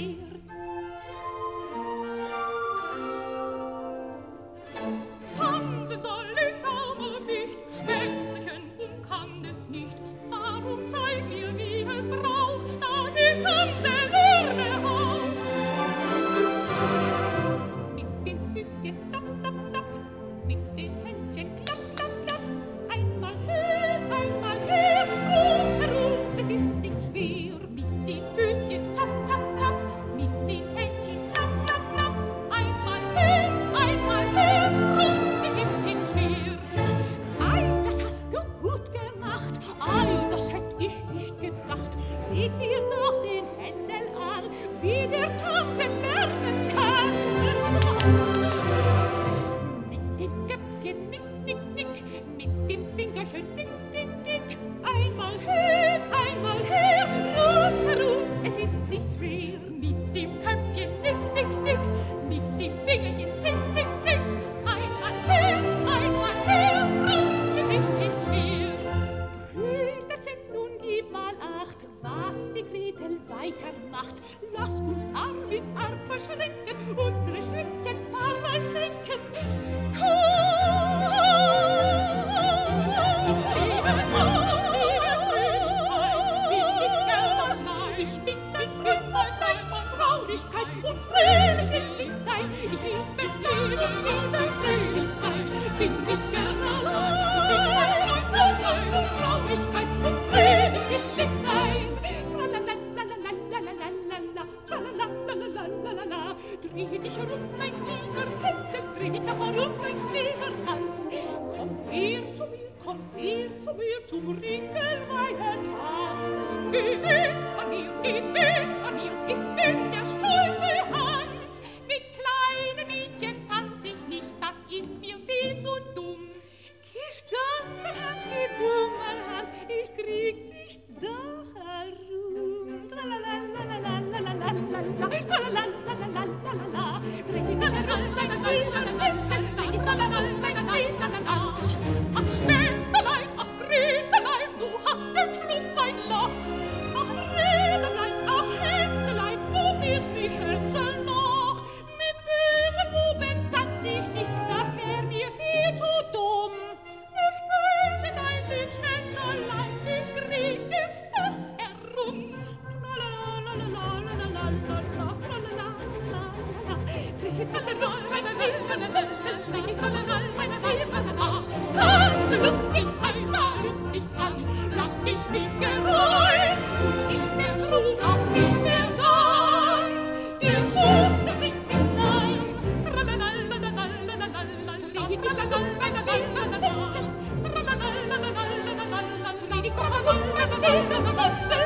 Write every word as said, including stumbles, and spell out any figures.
Tanzen soll ich aber nicht, Schwesterchen, und kann es nicht. Darum zeig mir, wie es braucht, dass ich tanze lerne auch. Mit den Füßchen tapp, tapp, tapp, mit den Händchen klapp, klapp, klapp. Einmal her, einmal her, rundherum, es ist nicht schwer. Mit den Füßchen tapp, tapp, tapp, mit den Händchen klapp, klapp, klapp. Einmal her, einmal her, rum, es ist nicht schwer. Ei, das hast du gut gemacht, ei, das hätt ich nicht gedacht. Seht mir doch den Hänsel an, wie der tanzen lernen kann. Mit dem Köpfchen nick, nick, nick, mit dem Fingerchen nick, nick, nick. Einmal her, einmal her, rundherum, es ist nicht schwer. Mit dem Köpfchen nick, nick, nick, mit dem Fingerchen tick, tick, tick. Einmal her, einmal her, rum, es ist nicht schwer. Brüderchen, nun gib mal acht, was die Gretel weiter macht. Lass uns Arm in Arm verschränken, unsere Schränkchen paarweis lenken. Komm! Liebe Tante, liebe Fröhlichkeit, will ich gern allein. Ich bin dein Freund, Freund von Traurigkeit, und fröhlich will ich sein. Ich liebe Liebe, liebe Fröhlichkeit, bin nicht gern allein. Bin dein Freund, Freund von Traurigkeit, und fröhlich will ich sein. Tralala, tralala, dreh dich herum, mein lieber Hänsel, dreh dich doch herum, mein lieber Hans. Komm her zu mir, komm her zu mir, zum ringelweihen Tanz. Geh weg von mir, geh weg von mir, ich bin der stolze Hans. Mit kleinen Mädchen tanz ich nicht, das ist mir viel zu dumm. Geh stanze, Hans, geh du, mein Hans, ich krieg dich doch herum. Tralala, tralala, dreh dich herum, mein lieber Hänsel, dreh dich herum, mein lieber Hans. Ach, Schwesterlein, ach, Gretellein, du hast im Schlumpf ein Loch. Ach, Gretellein, ach, Hänselein, du wirst mich Hänsel noch. Mit bösen Buben tanz ich nicht, das wär mir viel zu dumm. Nicht böse sein, lieb Schwesterlein, ich krieg dich doch herum. Tanze lustig, heißer lustig, tanz, lass dich nicht gereuen, ist der Schuh auch nicht mehr ganz, der Fuß, der springt hinein. Tralalalalalalalala, dreh dich herum, meine liebe Hänsel, tralalalalalalalala, dreh dich herum, meine liebe Hänsel.